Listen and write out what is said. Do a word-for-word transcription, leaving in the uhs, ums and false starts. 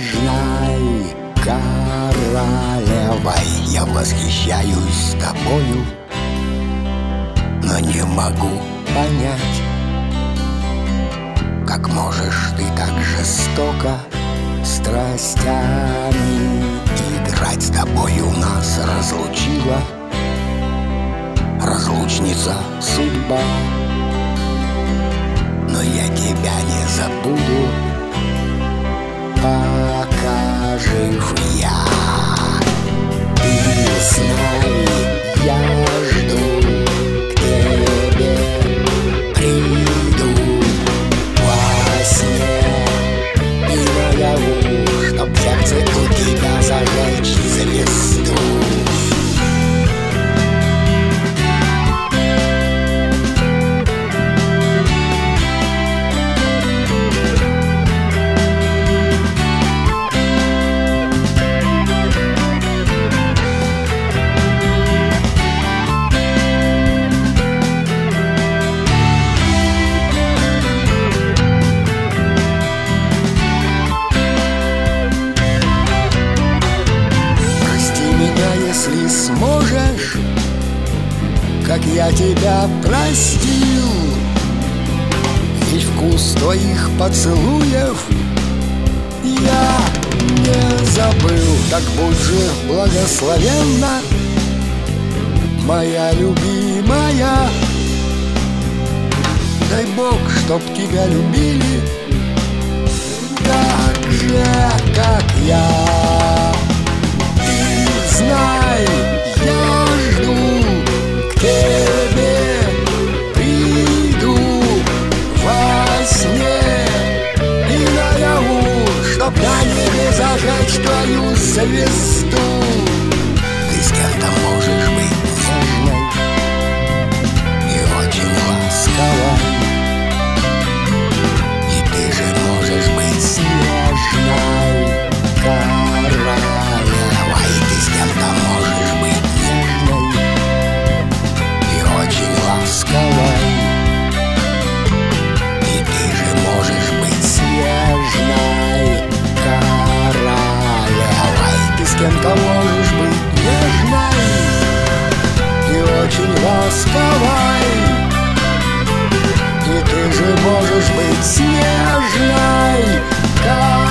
снежной королевой. Я восхищаюсь тобою, но не могу понять, как можешь ты так жестоко страстями играть. С тобою нас разлучила разлучница судьба, но я тебя не забуду, пока жив я. Ты знай, я жду, к тебе приду во сне и наяву, чтоб в сердце у тебя зажечь звезду. Если сможешь, как я тебя простил, ведь вкус твоих поцелуев я не забыл. Так будь же благословенна, моя любимая. Дай Бог, чтоб тебя любили так же, как я. Знай, я жду, к тебе приду во сне и наяву, чтоб на небе зажечь твою звезду. Ты с кем-то можешь быть нежной и очень ласковой, и ты же можешь быть снежной королевой. С кем-то можешь быть нежной и очень ласковой, и ты же можешь быть снежной королевой. Ты с кем-то можешь быть нежной и очень ласковой, и ты же можешь быть снежной королевой.